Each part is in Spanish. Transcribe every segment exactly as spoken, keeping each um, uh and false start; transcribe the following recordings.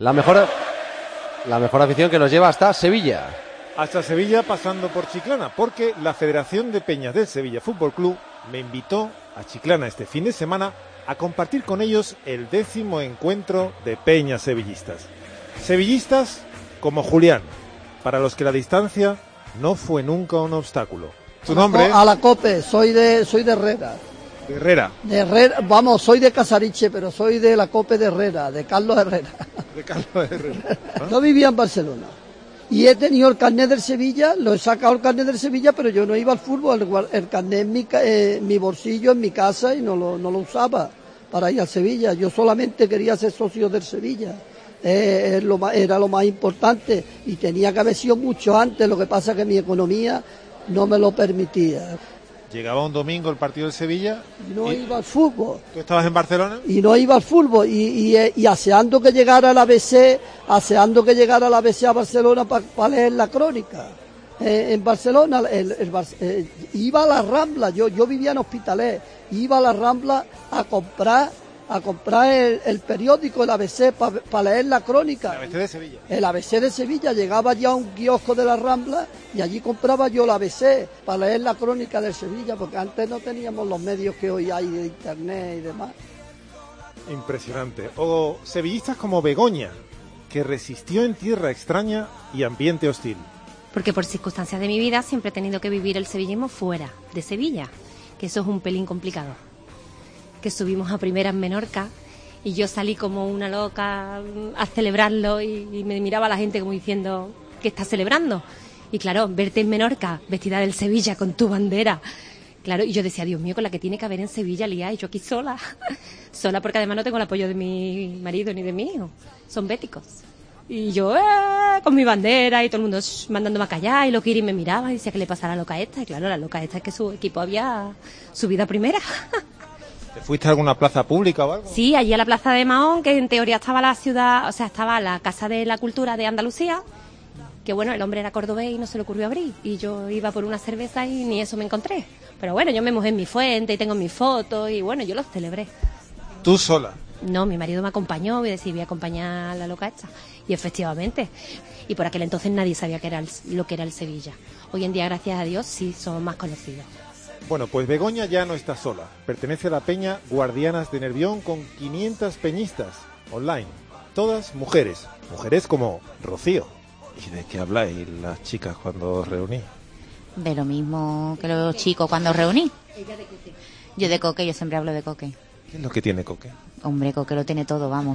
La mejor, la mejor afición que nos lleva hasta Sevilla. Hasta Sevilla, pasando por Chiclana, porque la Federación de Peñas del Sevilla Fútbol Club me invitó a Chiclana este fin de semana a compartir con ellos el décimo encuentro de peñas sevillistas. Sevillistas como Julián, para los que la distancia no fue nunca un obstáculo. ¿Tu nombre? A la COPE, soy de soy de Herrera. De Herrera. De Herrera, vamos, soy de Casariche, pero soy de la COPE de Herrera, de Carlos Herrera. De Carlos Herrera. ¿Ah? Yo vivía en Barcelona. Y he tenido el carnet del Sevilla, lo he sacado el carnet del Sevilla, pero yo no iba al fútbol, el, el carnet en mi, eh, mi bolsillo, en mi casa, y no lo, no lo usaba para ir al Sevilla. Yo solamente quería ser socio del Sevilla, eh, lo más, era lo más importante, y tenía que haber sido mucho antes, lo que pasa que mi economía no me lo permitía. Llegaba un domingo el partido del Sevilla. Y no y iba al fútbol. ¿Tú estabas en Barcelona? Y no iba al fútbol. Y, y, y aseando que llegara la A B C, aseando que llegara la A B C a Barcelona para pa leer la crónica. Eh, en Barcelona, el, el, eh, iba a la Rambla, yo, yo vivía en Hospitalet, iba a la Rambla a comprar a comprar el, el periódico, el A B C, para pa leer la crónica. El A B C de Sevilla. El A B C de Sevilla, llegaba ya a un kiosco de la Rambla y allí compraba yo el A B C para leer la crónica de Sevilla, porque antes no teníamos los medios que hoy hay de internet y demás. Impresionante. O sevillistas como Begoña, que resistió en tierra extraña y ambiente hostil. Porque por circunstancias de mi vida siempre he tenido que vivir el sevillismo fuera de Sevilla, que eso es un pelín complicado. Que subimos a primera en Menorca y yo salí como una loca a celebrarlo y, y me miraba a la gente como diciendo ¿qué estás celebrando? Y claro, verte en Menorca vestida del Sevilla con tu bandera, claro, y yo decía, Dios mío, con la que tiene que haber en Sevilla liada, y yo aquí sola sola porque además no tengo el apoyo de mi marido ni de mi hijo, son béticos. Y yo, eh, con mi bandera y todo el mundo shh, mandándome a callar, y lo que iba y me miraba y decía que le pasara a la loca esta, y claro, la loca esta es que su equipo había subido a primera. ¿Te fuiste a alguna plaza pública o algo? Sí, allí a la plaza de Mahón, que en teoría estaba la ciudad, o sea, estaba la Casa de la Cultura de Andalucía, que bueno, el hombre era cordobés y no se le ocurrió abrir, y yo iba por una cerveza y ni eso me encontré. Pero bueno, yo me mojé en mi fuente y tengo mis fotos y bueno, yo los celebré. ¿Tú sola? No, mi marido me acompañó, voy a decir, voy a acompañar a la loca esta. Y efectivamente, y por aquel entonces nadie sabía que era el, lo que era el Sevilla. Hoy en día, gracias a Dios, sí somos más conocidos. Bueno, pues Begoña ya no está sola. Pertenece a la peña Guardianas de Nervión con quinientas peñistas online. Todas mujeres. Mujeres como Rocío. ¿Y de qué habláis las chicas cuando os reunís? De lo mismo que los chicos cuando os reunís. Yo de coque, yo siempre hablo de coque. ¿Qué es lo que tiene coque? Hombre, coque lo tiene todo, vamos.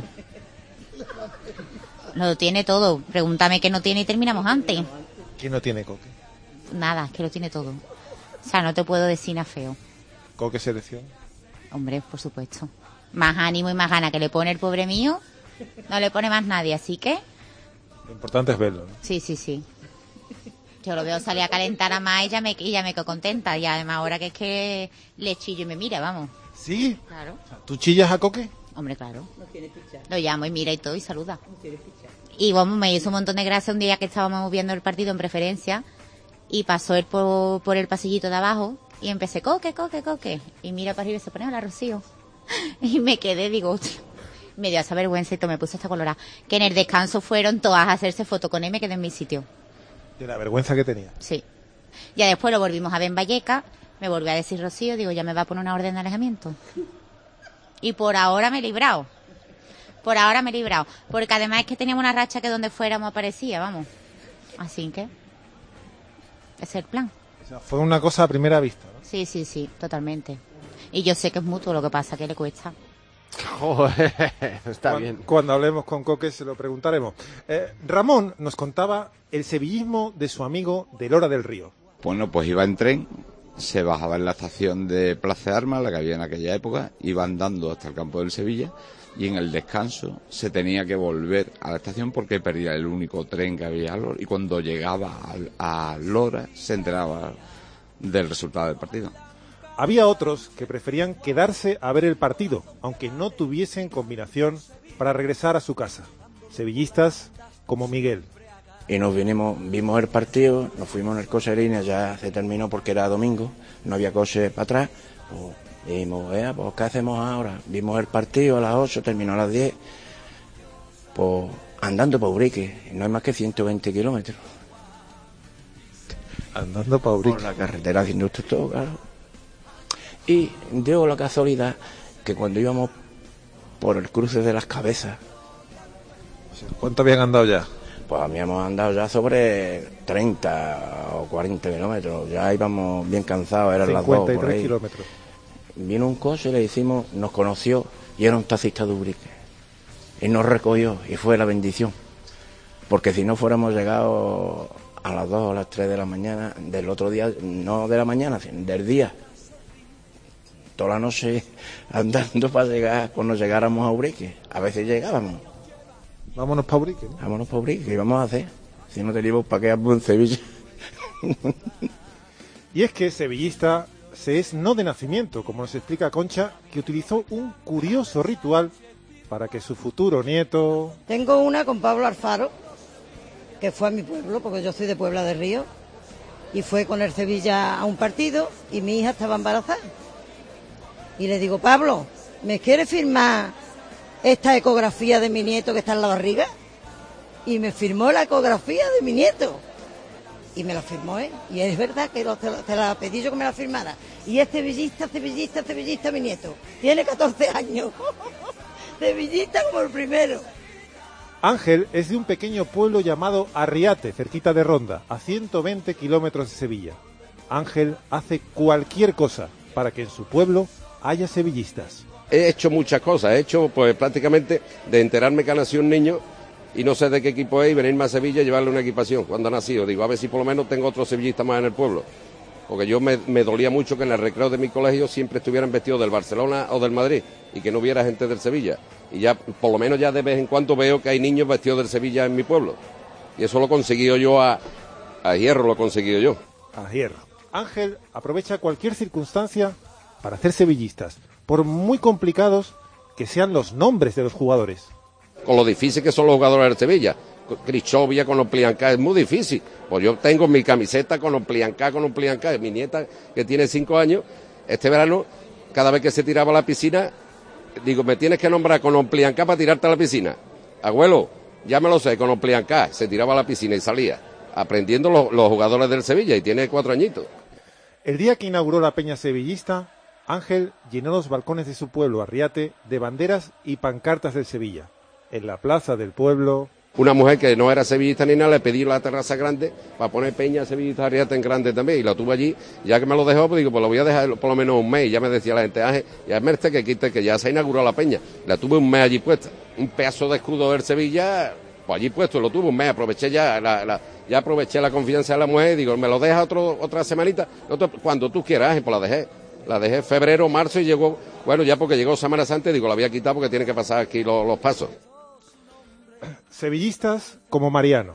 Lo tiene todo. Pregúntame qué no tiene y terminamos antes. ¿Qué no tiene coque? Nada, es que lo tiene todo. O sea, no te puedo decir nada feo. ¿Coque selección? Hombre, por supuesto. Más ánimo y más gana que le pone el pobre mío, no le pone más nadie, así que... Lo importante es verlo, ¿no? Sí, sí, sí. Yo lo veo salir a calentar a más y ya me, y ya me quedo contenta. Y además ahora que es que le chillo y me mira, vamos. ¿Sí? Claro. ¿Tú chillas a coque? Hombre, claro. Lo llamo y mira y todo y saluda. Y vamos, me hizo un montón de gracia un día que estábamos viendo el partido en preferencia y pasó él por, por el pasillito de abajo y empecé, coque, coque, coque. Y mira para arriba y se pone, hola, Rocío. Y me quedé, digo, hostia, me dio esa vergüenza y todo, me puse hasta colorada. Que en el descanso fueron todas a hacerse foto con él y me quedé en mi sitio. De la vergüenza que tenía. Sí. Ya después lo volvimos a ver en Valleca, me volvió a decir Rocío, digo, ya me va a poner una orden de alejamiento. Y por ahora me he librado. Por ahora me he librado. Porque además es que teníamos una racha que donde fuéramos aparecía, vamos. Así que... ese es el plan. O sea, fue una cosa a primera vista, ¿no? Sí, sí, sí, totalmente. Y yo sé que es mutuo, lo que pasa que le cuesta. Joder, está cuando, bien. Cuando hablemos con Coque se lo preguntaremos. Eh, Ramón nos contaba el sevillismo de su amigo de Lora del Río. Bueno, pues iba en tren, se bajaba en la estación de Plaza de Armas, la que había en aquella época, iba andando hasta el campo del Sevilla y en el descanso se tenía que volver a la estación porque perdía el único tren que había a Lora, y cuando llegaba a, a Lora se enteraba del resultado del partido. Había otros que preferían quedarse a ver el partido, aunque no tuviesen combinación para regresar a su casa. Sevillistas como Miguel. Y nos vinimos, vimos el partido, nos fuimos en el coche de línea, ya se terminó porque era domingo, no había coche para atrás. Pues dijimos, eh, pues ¿qué hacemos ahora? Vimos el partido a las ocho, terminó a las diez. Pues andando para Ubrique, no hay más que ciento veinte kilómetros. Andando para Ubrique. Por la carretera haciendo esto todo, claro. Y dio la casualidad que cuando íbamos por el cruce de las Cabezas. ¿Cuánto habían andado ya? Pues habíamos andado ya sobre treinta o cuarenta kilómetros, ya íbamos bien cansados, eran las dos por ahí. Kilómetros. Vino un coche, le hicimos, nos conoció y era un taxista de Ubrique. Y nos recogió y fue la bendición. Porque si no fuéramos llegado a las dos o las tres de la mañana, del otro día, no de la mañana, sino del día. Toda la noche andando para llegar, cuando llegáramos a Ubrique. A veces llegábamos. Vámonos para Ubrique, ¿no? Vámonos para Ubrique, ¿qué vamos a hacer? Si no teníamos para qué en Sevilla. Y es que sevillista se es no de nacimiento, como nos explica Concha, que utilizó un curioso ritual para que su futuro nieto... Tengo una con Pablo Alfaro, que fue a mi pueblo, porque yo soy de Puebla del Río, y fue con el Sevilla a un partido y mi hija estaba embarazada. Y le digo, Pablo, ¿me quieres firmar esta ecografía de mi nieto que está en la barriga? Y me firmó la ecografía de mi nieto. Y me la firmó él. Y es verdad que lo, te, te la pedí yo que me la firmara. Y es sevillista, sevillista, sevillista mi nieto. Tiene catorce años. Sevillista como el primero. Ángel es de un pequeño pueblo llamado Arriate, cerquita de Ronda, a ciento veinte kilómetros de Sevilla. Ángel hace cualquier cosa para que en su pueblo haya sevillistas. He hecho muchas cosas, he hecho pues prácticamente de enterarme que ha nacido un niño y no sé de qué equipo es y venirme a Sevilla y llevarle una equipación cuando ha nacido. Digo, a ver si por lo menos tengo otro sevillista más en el pueblo. Porque yo me, me dolía mucho que en el recreo de mi colegio siempre estuvieran vestidos del Barcelona o del Madrid y que no hubiera gente del Sevilla. Y ya, por lo menos ya de vez en cuando veo que hay niños vestidos del Sevilla en mi pueblo. Y eso lo he conseguido yo a, a hierro, lo he conseguido yo. A hierro. Ángel aprovecha cualquier circunstancia para hacer sevillistas, por muy complicados que sean los nombres de los jugadores. Con lo difícil que son los jugadores del Sevilla. Cristovia con Oplianca es muy difícil. Pues yo tengo mi camiseta con Oplianca, con Oplianca. Mi nieta, que tiene cinco años, este verano, cada vez que se tiraba a la piscina, digo, me tienes que nombrar con Oplianca para tirarte a la piscina. Abuelo, ya me lo sé, con Oplianca. Se tiraba a la piscina y salía, aprendiendo los, los jugadores del Sevilla, y tiene cuatro añitos. El día que inauguró la peña sevillista, Ángel llenó los balcones de su pueblo, Arriate, de banderas y pancartas del Sevilla. En la plaza del pueblo... Una mujer que no era sevillista ni nada, le pedí la terraza grande para poner peña sevillista Arriate en grande también, y la tuve allí. Ya que me lo dejó, pues digo, pues lo voy a dejar por lo menos un mes. Y ya me decía la gente, Ángel, ya me este que quite, que ya se inauguró la peña. La tuve un mes allí puesta. Un pedazo de escudo del Sevilla, pues allí puesto, lo tuve un mes. Aproveché ya la, la, ya aproveché la confianza de la mujer, y digo, me lo deja otro, otra semanita, otro, cuando tú quieras, Ángel, pues la dejé. La dejé en febrero, marzo, y llegó, bueno, ya porque llegó Semana Santa, digo, la voy a quitar porque tiene que pasar aquí los, los pasos. Sevillistas como Mariano.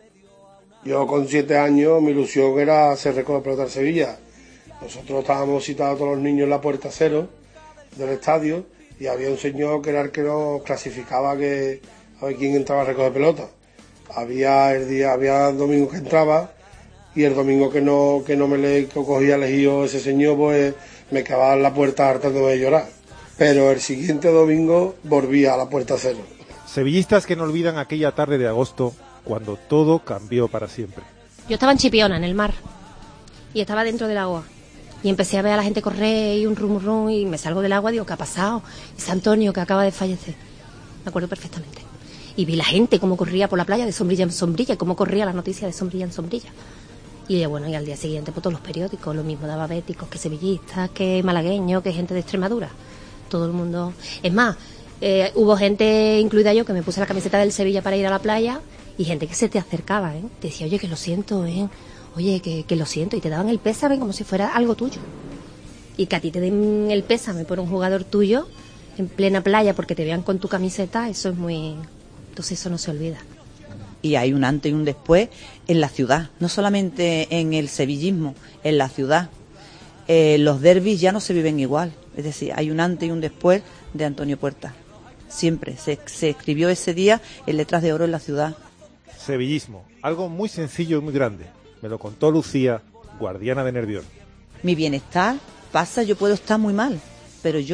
Yo con siete años mi ilusión era hacer récord de pelota en Sevilla. Nosotros estábamos citados todos los niños en la puerta cero del estadio y había un señor que era el que nos clasificaba que a ver quién entraba a récord de pelota. Había el día, había el domingo que entraba y el domingo que no que no me le cogía elegido ese señor, pues me quedaba en la puerta hartándome de llorar. Pero el siguiente domingo volvía a la puerta cero. Sevillistas que no olvidan aquella tarde de agosto cuando todo cambió para siempre. Yo estaba en Chipiona, en el mar, y estaba dentro del agua. Y empecé a ver a la gente correr y un rum rum, y me salgo del agua y digo, ¿qué ha pasado? Es Antonio, que acaba de fallecer. Me acuerdo perfectamente. Y vi la gente cómo corría por la playa de sombrilla en sombrilla, y cómo corría la noticia de sombrilla en sombrilla. Y bueno, y al día siguiente, pues todos los periódicos, lo mismo daba béticos, que sevillistas, que malagueños, que gente de Extremadura. Todo el mundo... Es más... Eh, hubo gente, incluida yo, que me puse la camiseta del Sevilla para ir a la playa, y gente que se te acercaba, ¿eh? Te decía, oye, que lo siento, ¿eh? Oye, que, que lo siento, y te daban el pésame como si fuera algo tuyo. Y que a ti te den el pésame por un jugador tuyo en plena playa porque te vean con tu camiseta, eso es muy... Entonces eso no se olvida. Y hay un antes y un después en la ciudad, no solamente en el sevillismo, en la ciudad. Eh, los derbis ya no se viven igual, es decir, hay un antes y un después de Antonio Puerta. Siempre se, se escribió ese día en letras de oro en la ciudad. Sevillismo, algo muy sencillo y muy grande. Me lo contó Lucía, guardiana de Nervión. Mi bienestar pasa, yo puedo estar muy mal, pero yo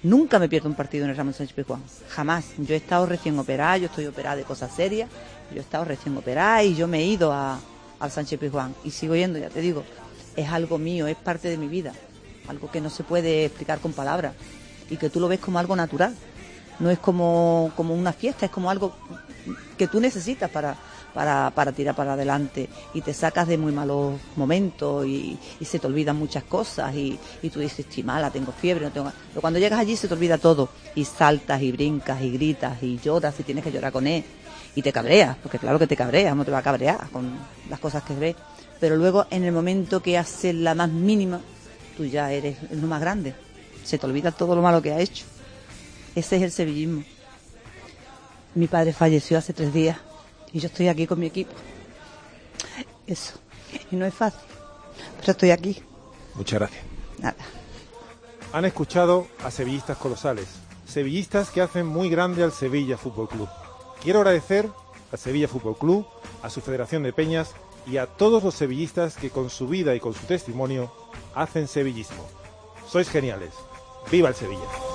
Nunca me pierdo un partido en el Ramón Sánchez Pizjuán, jamás. Yo he estado recién operada, yo estoy operada de cosas serias, yo he estado recién operada y yo me he ido a, al Sánchez Pizjuán y sigo yendo, ya te digo, es algo mío, es parte de mi vida, algo que no se puede explicar con palabras y que tú lo ves como algo natural, no es como, como una fiesta, es como algo que tú necesitas para, para, para tirar para adelante y te sacas de muy malos momentos y, y se te olvidan muchas cosas y, y tú dices, estoy mala, tengo fiebre, no tengo... Pero cuando llegas allí se te olvida todo y saltas y brincas y gritas y lloras y tienes que llorar con él y te cabreas, porque claro que te cabreas, no te va a cabrear con las cosas que ves, pero luego en el momento que haces la más mínima, tú ya eres lo más grande, se te olvida todo lo malo que has hecho. Ese es el sevillismo. Mi padre falleció hace tres días y yo estoy aquí con mi equipo. Eso. Y no es fácil, pero estoy aquí. Muchas gracias. Nada. Han escuchado a sevillistas colosales, sevillistas que hacen muy grande al Sevilla Fútbol Club. Quiero agradecer al Sevilla Fútbol Club, a su Federación de Peñas y a todos los sevillistas que con su vida y con su testimonio hacen sevillismo. Sois geniales. ¡Viva el Sevilla!